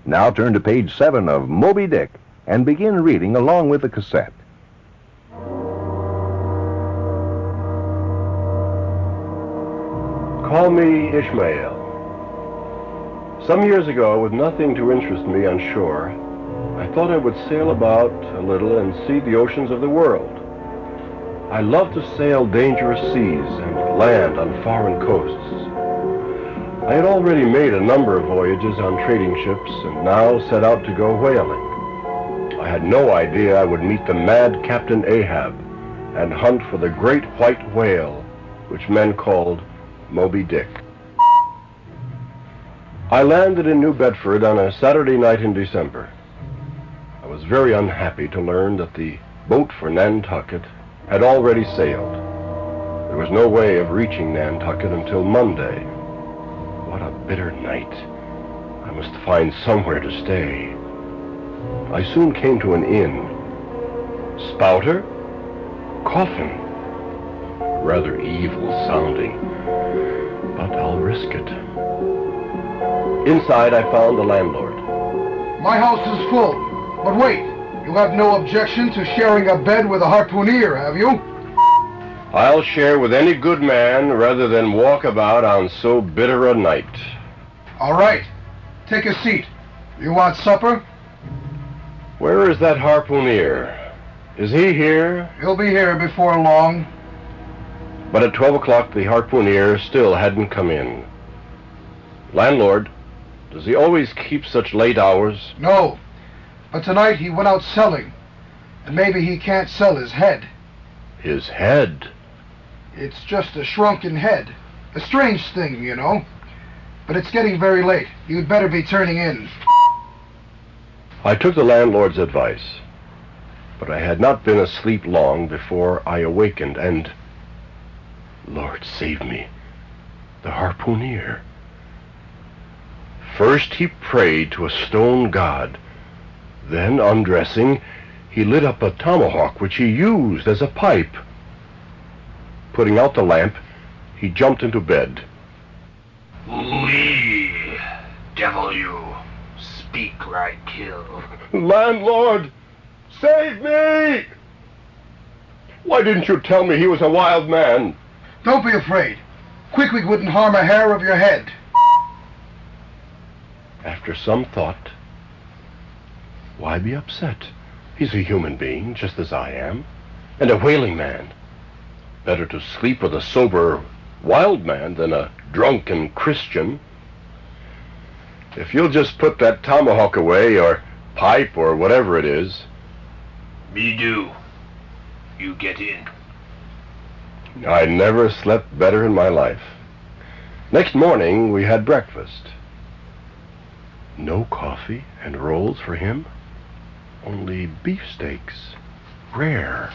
Now turn to page 7 of Moby Dick and begin reading along with the cassette. Call me Ishmael. Some years ago, with nothing to interest me on shore, I thought I would sail about a little and see the oceans of the world. I love to sail dangerous seas and land on foreign coasts. I had already made a number of voyages on trading ships and now set out to go whaling. I had no idea I would meet the mad Captain Ahab and hunt for the great white whale, which men called Moby Dick. I landed in New Bedford on a Saturday night in December. I was very unhappy to learn that the boat for Nantucket had already sailed. There was no way of reaching Nantucket until Monday. What a bitter night. I must find somewhere to stay. I soon came to an inn. Spouter? Coffin. Rather evil sounding, but I'll risk it. Inside I found the landlord. My house is full, but wait, you have no objection to sharing a bed with a harpooner, have you? I'll share with any good man rather than walk about on so bitter a night. All right, take a seat. You want supper? Where is that harpooner? Is he here? He'll be here before long. But at 12 o'clock the harpooner still hadn't come in. Landlord, does he always keep such late hours? No, but tonight he went out selling, and maybe he can't sell his head. His head? It's just a shrunken head. A strange thing, you know. But it's getting very late. You'd better be turning in. I took the landlord's advice, but I had not been asleep long before I awakened, and Lord save me, the harpooner. First he prayed to a stone god. Then, undressing, he lit up a tomahawk which he used as a pipe. Putting out the lamp, he jumped into bed. Ooh-wee, devil you, speak like kill. Landlord, save me! Why didn't you tell me he was a wild man? Don't be afraid. Queequeg wouldn't harm a hair of your head. After some thought, why be upset? He's a human being, just as I am, and a whaling man. Better to sleep with a sober wild man than a drunken Christian. If you'll just put that tomahawk away, or pipe, or whatever it is. Me do. You get in. I never slept better in my life. Next morning, we had breakfast. No coffee and rolls for him. Only beefsteaks. Rare.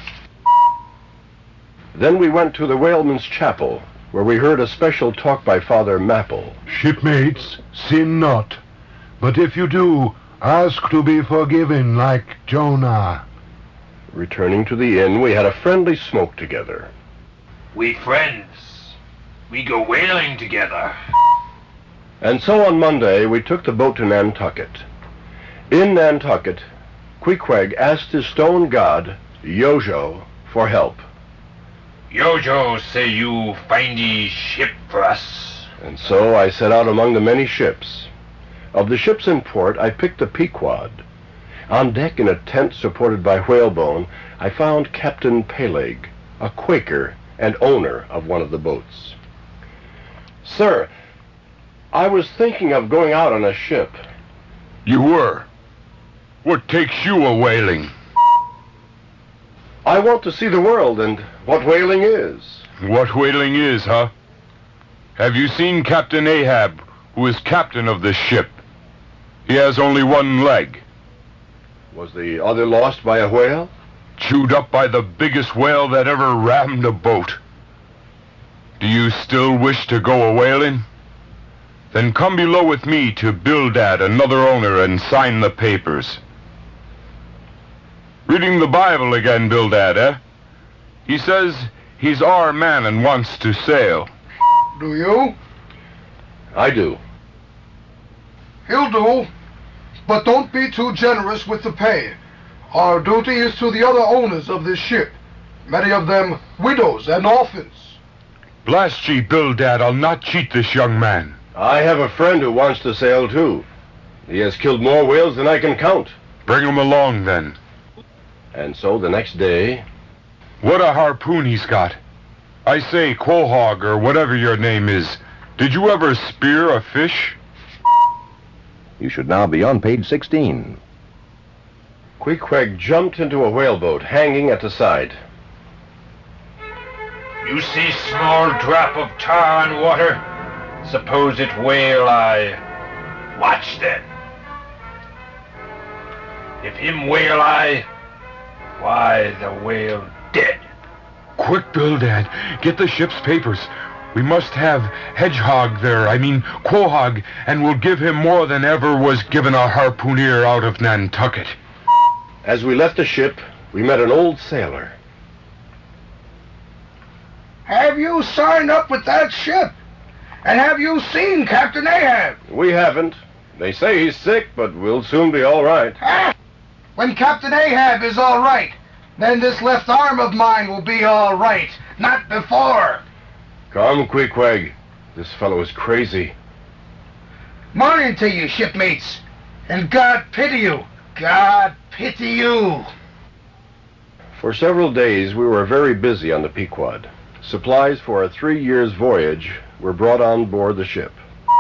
Then we went to the whaleman's chapel, where we heard a special talk by Father Mapple. Shipmates, sin not. But if you do, ask to be forgiven like Jonah. Returning to the inn, we had a friendly smoke together. We friends. We go whaling together. And so on Monday, we took the boat to Nantucket. In Nantucket, Queequeg asked his stone god, Yojo, for help. Yojo say you findy ship for us. And so I set out among the many ships. Of the ships in port, I picked the Pequod. On deck, in a tent supported by whalebone, I found Captain Peleg, a Quaker and owner of one of the boats. Sir, I was thinking of going out on a ship. You were? What takes you a whaling? I want to see the world and what whaling is. What whaling is, huh? Have you seen Captain Ahab, who is captain of this ship? He has only one leg. Was the other lost by a whale? Chewed up by the biggest whale that ever rammed a boat. Do you still wish to go a whaling? Then come below with me to Bildad, another owner, and sign the papers. Reading the Bible again, Bildad, eh? He says he's our man and wants to sail. Do you? I do. He'll do. but don't be too generous with the pay. Our duty is to the other owners of this ship, many of them widows and orphans. Blast ye, Bildad, I'll not cheat this young man. I have a friend who wants to sail too. He has killed more whales than I can count. Bring him along, then. And so the next day... What a harpoon he's got. I say, Quahog, or whatever your name is, did you ever spear a fish? You should now be on page 16. Queequeg jumped into a whaleboat hanging at the side. You see small drop of tar on water? Suppose it whale I. Watch then. If him whale I, why the whale dead. Quick, Bildad, get the ship's papers. We must have Quahog, and we'll give him more than ever was given a harpooneer out of Nantucket. As we left the ship, we met an old sailor. Have you signed up with that ship? And have you seen Captain Ahab? We haven't. They say he's sick, but we'll soon be all right. When Captain Ahab is all right, then this left arm of mine will be all right. Not before. Come, Queequeg. This fellow is crazy. Morning to you, shipmates. And God pity you. God pity you. For several days, we were very busy on the Pequod. Supplies for a 3 years' voyage were brought on board the ship.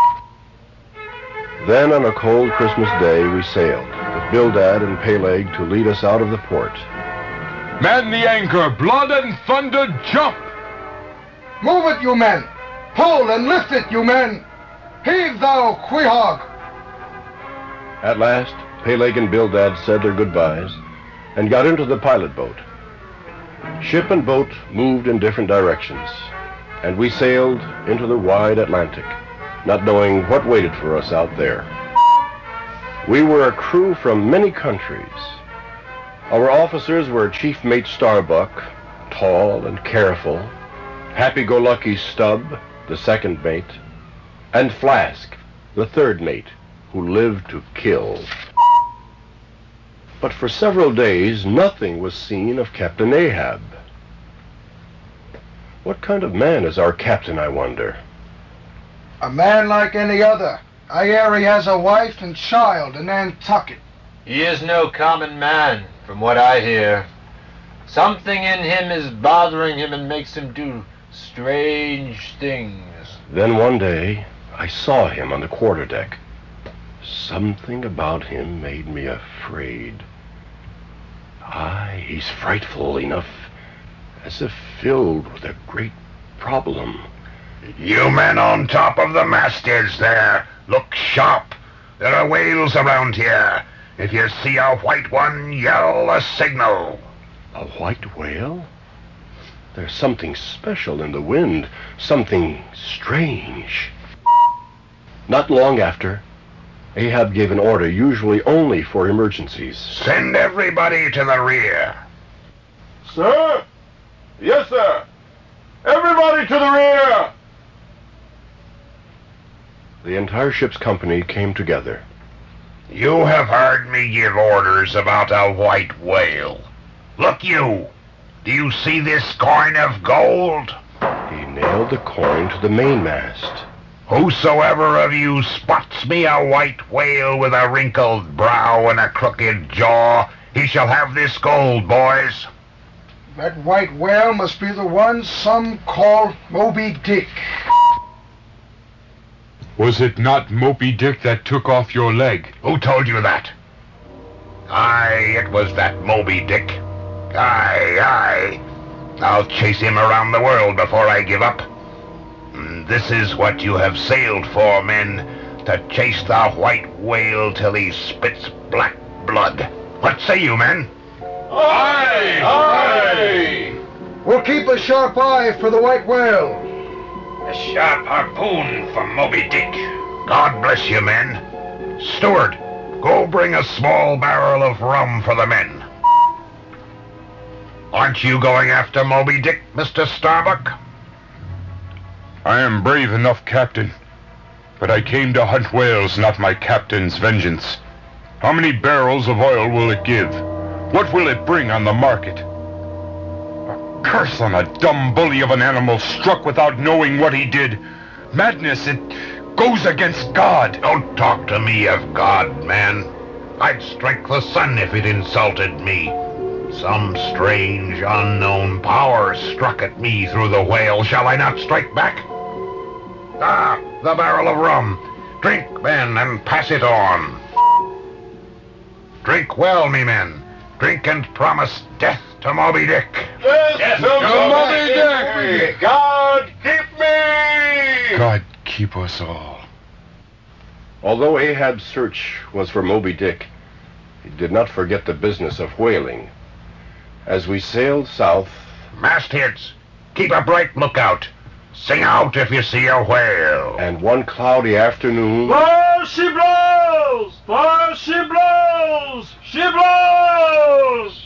Then, on a cold Christmas day, we sailed, with Bildad and Peleg to lead us out of the port. Man the anchor, blood and thunder, jump! Move it, you men! Pull and lift it, you men! Heave thou, Quahog! At last, Peleg and Bildad said their goodbyes and got into the pilot boat. Ship and boat moved in different directions, and we sailed into the wide Atlantic, not knowing what waited for us out there. We were a crew from many countries. Our officers were Chief Mate Starbuck, tall and careful, Happy-Go-Lucky Stubb, the second mate, and Flask, the third mate, who lived to kill. But for several days, nothing was seen of Captain Ahab. What kind of man is our captain, I wonder? A man like any other. I hear he has a wife and child in Nantucket. He is no common man, from what I hear. Something in him is bothering him and makes him do strange things. Then one day, I saw him on the quarterdeck. Something about him made me afraid. Aye, he's frightful enough, as if filled with a great problem. You men on top of the mastheads there, look sharp. There are whales around here. If you see a white one, yell a signal. A white whale? There's something special in the wind, something strange. Not long after, Ahab gave an order usually only for emergencies. Send everybody to the rear. Sir? Yes, sir. Everybody to the rear! The entire ship's company came together. You have heard me give orders about a white whale. Look you, do you see this coin of gold? He nailed the coin to the mainmast. Whosoever of you spots me a white whale with a wrinkled brow and a crooked jaw, he shall have this gold, boys. That white whale must be the one some call Moby Dick. Was it not Moby Dick that took off your leg? Who told you that? Aye, it was that Moby Dick. Aye. I'll chase him around the world before I give up. This is what you have sailed for, men, to chase the white whale till he spits black blood. What say you, men? Aye! Aye! We'll keep a sharp eye for the white whale. A sharp harpoon for Moby Dick. God bless you, men. Steward, go bring a small barrel of rum for the men. Aren't you going after Moby Dick, Mr. Starbuck? I am brave enough, Captain, but I came to hunt whales, not my captain's vengeance. How many barrels of oil will it give? What will it bring on the market? A curse on a dumb bully of an animal struck without knowing what he did. Madness, it goes against God. Don't talk to me of God, man. I'd strike the sun if it insulted me. Some strange, unknown power struck at me through the whale. Shall I not strike back? Ah, the barrel of rum. Drink, men, and pass it on. Drink well, me men. Drink and promise death to Moby Dick. Death to Moby Dick! God keep me! God keep us all. Although Ahab's search was for Moby Dick, he did not forget the business of whaling. As we sailed south... Mastheads, keep a bright lookout. Sing out if you see a whale. And one cloudy afternoon... Blow, she blows! Blow, she blows! She blows!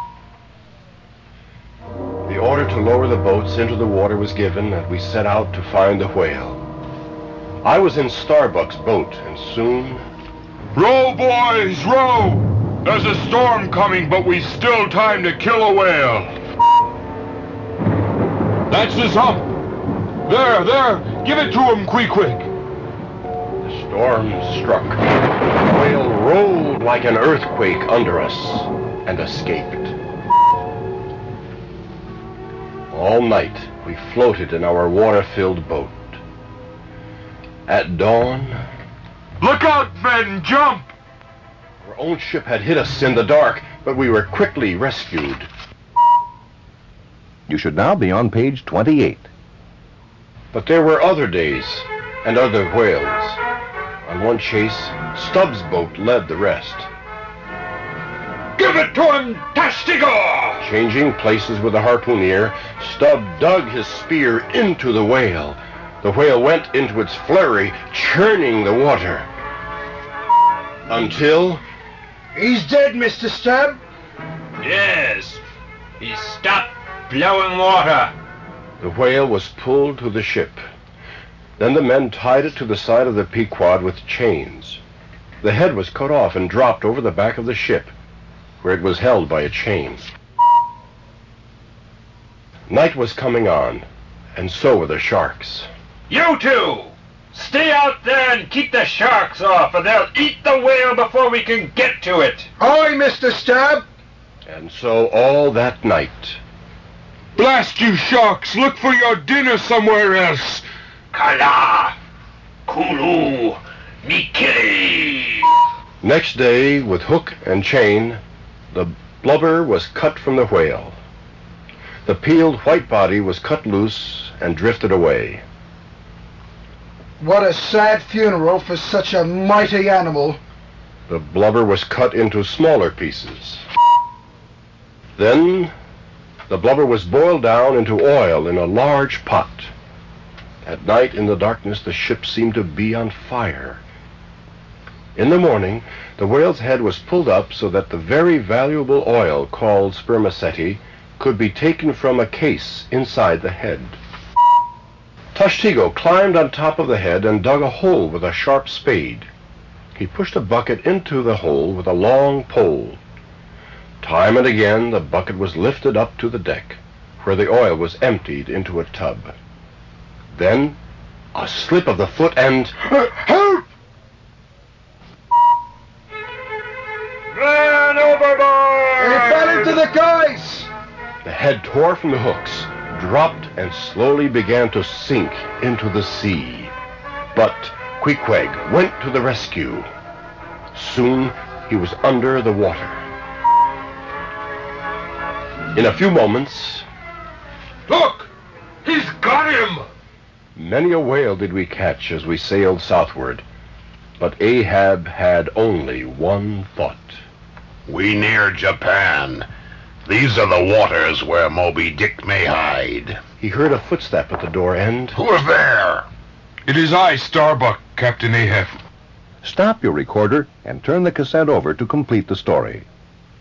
The order to lower the boats into the water was given, and we set out to find the whale. I was in Starbuck's boat, and soon... Row, boys, row! There's a storm coming, but we've still time to kill a whale. That's his hump. There, give it to him, quick. The storm struck. The whale rolled like an earthquake under us and escaped. All night we floated in our water-filled boat. At dawn... Look out, men, jump! Our own ship had hit us in the dark, but we were quickly rescued. You should now be on page 28. But there were other days and other whales. On one chase, Stubbs' boat led the rest. Give it to him, Tastigo! Changing places with the harpooner, Stubb dug his spear into the whale. The whale went into its flurry, churning the water. Until... He's dead, Mr. Stubb. Yes, he stopped blowing water. the whale was pulled to the ship. Then the men tied it to the side of the Pequod with chains. The head was cut off and dropped over the back of the ship, where it was held by a chain. Night was coming on, and so were the sharks. You two! Stay out there and keep the sharks off, or they'll eat the whale before we can get to it. Aye, Mr. Stubb. And so all that night... Blast you, sharks! Look for your dinner somewhere else! Kala! Kulu! Mikili! Next day, with hook and chain, the blubber was cut from the whale. The peeled white body was cut loose and drifted away. What a sad funeral for such a mighty animal. The blubber was cut into smaller pieces. Then the blubber was boiled down into oil in a large pot. At night in the darkness the ship seemed to be on fire. In the morning the whale's head was pulled up so that the very valuable oil called spermaceti could be taken from a case inside the head. Tashtego climbed on top of the head and dug a hole with a sharp spade. He pushed a bucket into the hole with a long pole. Time and again the bucket was lifted up to the deck, where the oil was emptied into a tub. Then a slip of the foot and... Help! Man overboard! It fell into the guys. The head tore from the hooks, dropped, and slowly began to sink into the sea. But Queequeg went to the rescue. Soon he was under the water. In a few moments... Look! He's got him! Many a whale did we catch as we sailed southward, but Ahab had only one thought. We near Japan. These are the waters where Moby Dick may hide. He heard a footstep at the door and... Who's there? It is I, Starbuck, Captain Ahab. Stop your recorder and turn the cassette over to complete the story.